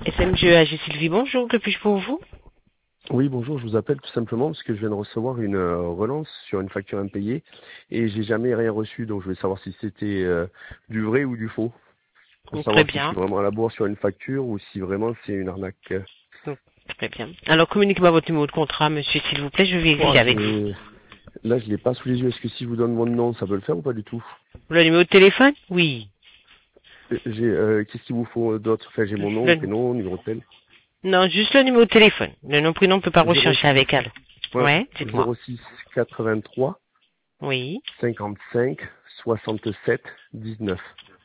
SMGEAG Sylvie, bonjour, que puis-je pour vous? Oui, bonjour, je vous appelle tout simplement parce que je viens de recevoir une relance sur une facture impayée et j'ai jamais rien reçu, donc je voulais savoir si c'était du vrai ou du faux, pour Très savoir si je suis bien. vraiment à la bourre sur une facture ou si vraiment c'est une arnaque. Très bien. Alors, communiquez-moi votre numéro de contrat, monsieur, s'il vous plaît, je vais Oh, vérifier avec vous. là, je l'ai pas sous les yeux. Est-ce que si je vous donne mon nom, ça peut le faire ou pas du tout? Le numéro de téléphone? Oui. Qu'est-ce qu'il vous faut d'autre? Enfin, j'ai mon nom, Le- prénom, numéro de tel. Non, juste le numéro de téléphone. Le nom prénom ne peut pas rechercher 06, avec elle. ouais, Ouais, dites-moi. 06 83 Oui. 55 67 19.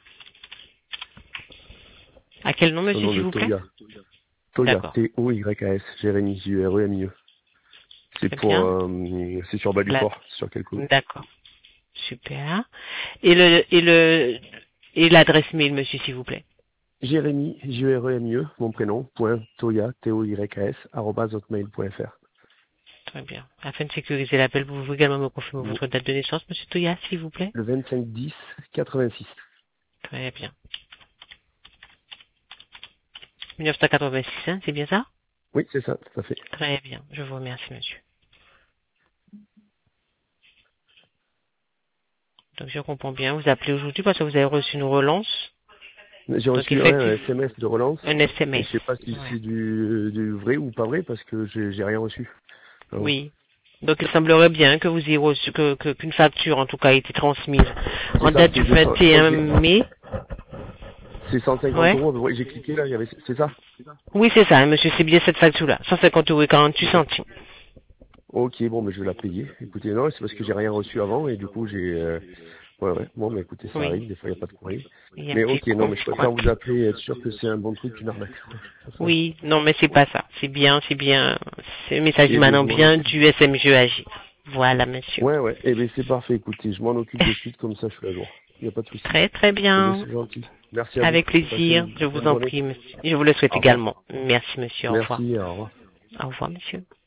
À quel nom, Sur le monsieur, nom s'il de vous plaît? Toya. Toya, D'accord. Toyas, Jérémy, J-E-R-E-M-I-E. C'est Très pour, bien. c'est sur bas du Là. port, sur quel coup? D'accord. Super. Et l'adresse mail, monsieur, s'il vous plaît. Jérémy, J-E-R-E-M-I-E, mon prénom, point, Toya, T-O-Y-A-S, @hotmail.fr. Très bien. Afin de sécuriser l'appel, pouvez-vous également me confirmer Vous- votre date de naissance, monsieur Toya, s'il vous plaît? Le 25-10-86. Très bien. 1986, hein, c'est bien ça? Oui, c'est ça, tout à fait. Très bien. Je vous remercie, monsieur. Donc, je comprends bien. Vous appelez aujourd'hui parce que vous avez reçu une relance. J'ai Donc, reçu un effectivement, SMS de relance, un et SMS. je sais pas si Ouais. c'est du vrai ou pas vrai, parce que j'ai rien reçu. Alors, Oui. Donc, il semblerait bien que vous ayez reçu, qu'une facture, en tout cas, ait été transmise c'est en ça, date du c'est 200, je crois que 21 mai. c'est 150 Ouais. euros, ouais, j'ai cliqué là, c'est ça? Oui, c'est ça, hein, monsieur. C'est bien cette facture-là. 150 euros et 48 centimes. Ok, bon, mais je vais la payer. Écoutez, non, c'est parce que j'ai rien reçu avant et du coup ouais, ouais. Bon, mais écoutez, ça Oui. arrive. Des fois, il n'y a pas de courrier. Il y a un Mais petit ok, non, mais je quoi. préfère vous appeler et être sûr que c'est un bon truc qu'une arnaque. Ouais, de toute façon. Oui, non, mais c'est pas ça. C'est bien, c'est bien. C'est un message Eh ben, émanant je m'en bien occupe. du SMGEAG. Voilà, monsieur. Ouais, ouais. Eh ben, c'est parfait. Écoutez, je m'en occupe de suite comme ça, je suis à jour. Il n'y a pas de souci. Très, très Eh ben, bien. c'est gentil. Merci à vous. Avec Passez plaisir. une Je vous bonne en journée. prie, monsieur. Je vous le souhaite Au revoir. également. Merci, monsieur. Au revoir. Merci. Au revoir. Au revoir, monsieur.